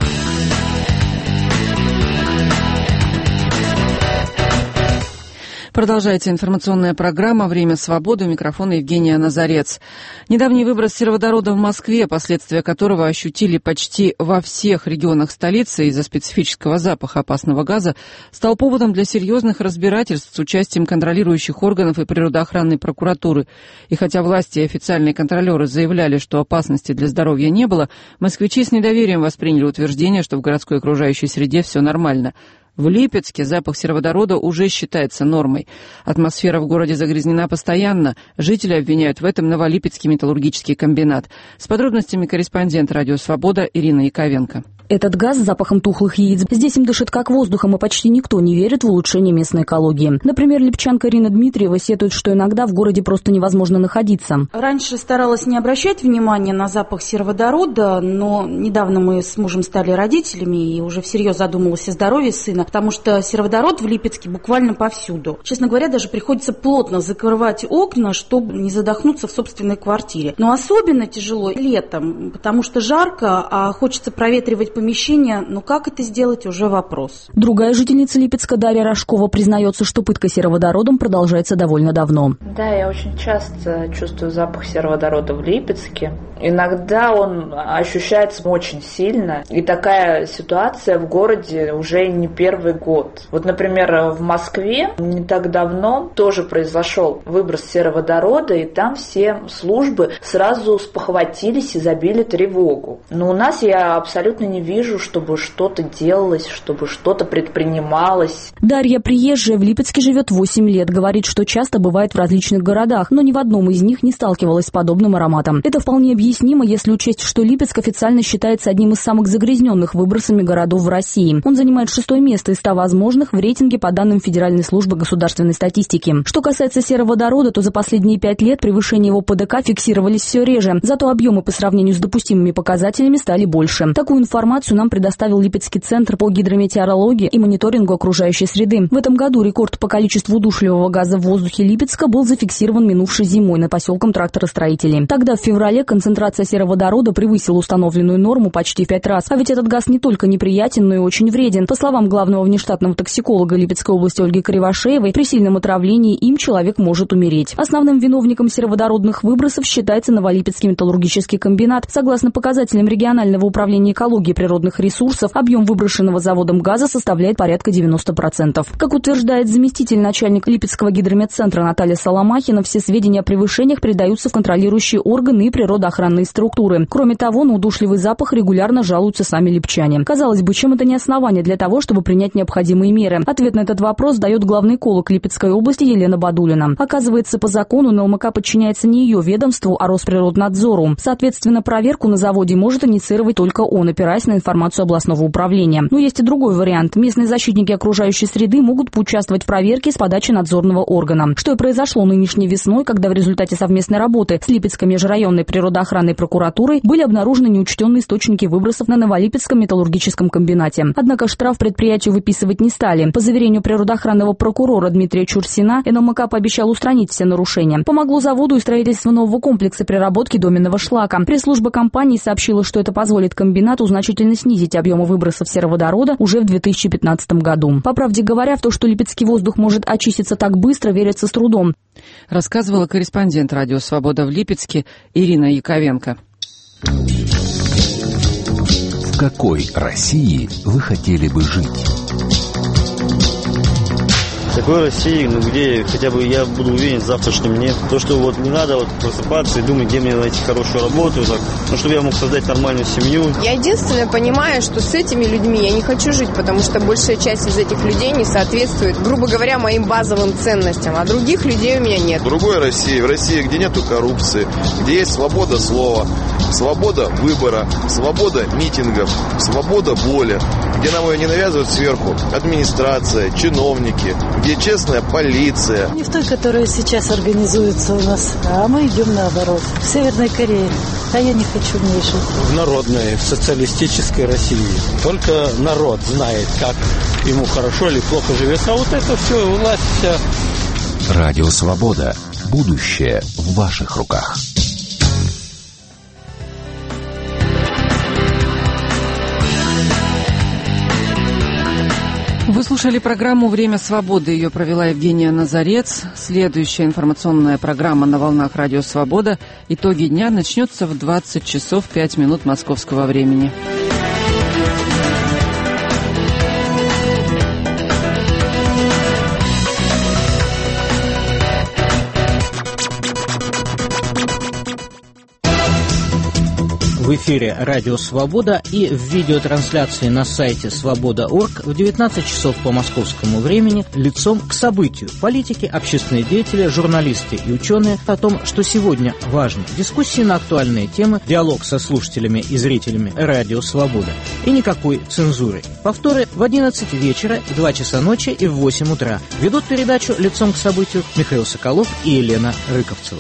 Продолжается информационная программа «Время свободы». У микрофона Евгения Назарец. Недавний выброс сероводорода в Москве, последствия которого ощутили почти во всех регионах столицы из-за специфического запаха опасного газа, стал поводом для серьезных разбирательств с участием контролирующих органов и природоохранной прокуратуры. И хотя власти и официальные контролеры заявляли, что опасности для здоровья не было, москвичи с недоверием восприняли утверждение, что в городской окружающей среде все нормально. В Липецке запах сероводорода уже считается нормой. Атмосфера в городе загрязнена постоянно. Жители обвиняют в этом Новолипецкий металлургический комбинат. С подробностями корреспондент «Радио Свобода» Ирина Яковенко. Этот газ с запахом тухлых яиц. Здесь им дышит как воздухом, и почти никто не верит в улучшение местной экологии. Например, липчанка Ирина Дмитриева сетует, что иногда в городе просто невозможно находиться. Раньше старалась не обращать внимания на запах сероводорода, но недавно мы с мужем стали родителями и уже всерьез задумалась о здоровье сына, потому что сероводород в Липецке буквально повсюду. Честно говоря, даже приходится плотно закрывать окна, чтобы не задохнуться в собственной квартире. Но особенно тяжело летом, потому что жарко, а хочется проветривать помещение, но как это сделать, уже вопрос. Другая жительница Липецка Дарья Рожкова признается, что пытка сероводородом продолжается довольно давно. Да, я очень часто чувствую запах сероводорода в Липецке. Иногда он ощущается очень сильно, и такая ситуация в городе уже не первый год. Вот, например, в Москве не так давно тоже произошел выброс сероводорода, и там все службы сразу спохватились и забили тревогу. Но у нас я абсолютно не вижу, чтобы что-то делалось, чтобы что-то предпринималось. Дарья приезжая в Липецке живет 8 лет. Говорит, что часто бывает в различных городах, но ни в одном из них не сталкивалась с подобным ароматом. Это вполне объяснимо, если учесть, что Липецк официально считается одним из самых загрязненных выбросами городов в России. Он занимает 6-е место из 100 возможных в рейтинге по данным Федеральной службы государственной статистики. Что касается сероводорода, то за последние 5 лет превышение его ПДК фиксировались все реже. Зато объемы по сравнению с допустимыми показателями стали больше. Такую информацию нам предоставил Липецкий центр по гидрометеорологии и мониторингу окружающей среды. В этом году рекорд по количеству удушливого газа в воздухе Липецка был зафиксирован минувшей зимой над поселком тракторостроителей. Тогда в феврале концентрация сероводорода превысила установленную норму почти в 5 раз. А ведь этот газ не только неприятен, но и очень вреден. По словам главного внештатного токсиколога Липецкой области Ольги Кривошеевой, при сильном отравлении им человек может умереть. Основным виновником сероводородных выбросов считается Новолипецкий металлургический комбинат. Согласно показателям регионального управления экологии и природных ресурсов, объем выброшенного заводом газа составляет порядка 90%. Как утверждает заместитель начальника Липецкого гидрометцентра Наталья Соломахина, все сведения о превышениях передаются в контролирующие органы и природоохранные структуры. Кроме того, на удушливый запах регулярно жалуются сами липчане. Казалось бы, чем это не основание для того, чтобы принять необходимые меры? Ответ на этот вопрос дает главный эколог Липецкой области Елена Бадулина. Оказывается, по закону НЛМК подчиняется не ее ведомству, а Росприроднадзору. Соответственно, проверку на заводе может инициировать только он, опираясь на информацию областного управления. Но есть и другой вариант. Местные защитники окружающей среды могут поучаствовать в проверке с подачи надзорного органа. Что и произошло нынешней весной, когда в результате совместной работы с Липецкой межрайонной природоохранной прокуратурой были обнаружены неучтенные источники выбросов на Новолипецком металлургическом комбинате. Однако штраф предприятию выписывать не стали. По заверению природоохранного прокурора Дмитрия Чурсина, НЛМК пообещал устранить все нарушения. Помогло заводу и строительство нового комплекса переработки доменного шлака. Пресс-служба компании сообщила, что это позволит комбинату значительно снизить объемы выбросов сероводорода уже в 2015 году. По правде говоря, в то, что липецкий воздух может очиститься так быстро, верится с трудом. Рассказывала корреспондент «Радио Свобода» в Липецке Ирина Яковенко. В какой России вы хотели бы жить? В такой России, где хотя бы я буду уверен в завтрашнем дне. То, что вот не надо вот просыпаться и думать, где мне найти хорошую работу, так, чтобы я мог создать нормальную семью. Я единственное понимаю, что с этими людьми я не хочу жить, потому что большая часть из этих людей не соответствует, грубо говоря, моим базовым ценностям, а других людей у меня нет. В другой России, в России, где нету коррупции, где есть свобода слова, свобода выбора, свобода митингов, свобода воли, где нам ее не навязывают сверху администрация, чиновники, где честная полиция. Не в той, которая сейчас организуется у нас, а мы идем наоборот. В Северной Корее. А я не хочу в ней жить. В народной, в социалистической России. Только народ знает, как ему хорошо или плохо живется. А вот это все, власть вся. Радио «Свобода». Будущее в ваших руках. Вы слушали программу «Время свободы». Ее провела Евгения Назарец. Следующая информационная программа на волнах Радио Свобода. Итоги дня начнется в 20 часов 5 минут московского времени. В эфире «Радио Свобода» и в видеотрансляции на сайте свобода.орг в 19 часов по московскому времени лицом к событию. Политики, общественные деятели, журналисты и ученые о том, что сегодня важно. Дискуссии на актуальные темы, диалог со слушателями и зрителями «Радио Свобода». И никакой цензуры. Повторы в 11 вечера, в 2 часа ночи и в 8 утра. Ведут передачу лицом к событию Михаил Соколов и Елена Рыковцева.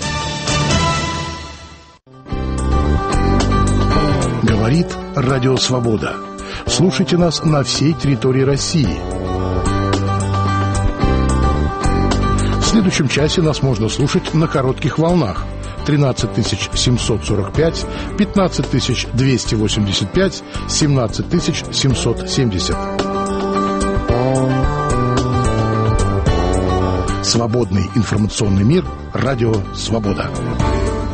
Говорит Радио Свобода. Слушайте нас на всей территории России. В следующем часе нас можно слушать на коротких волнах. 13 745, 15 285, 17 770. Свободный информационный мир. Радио Свобода.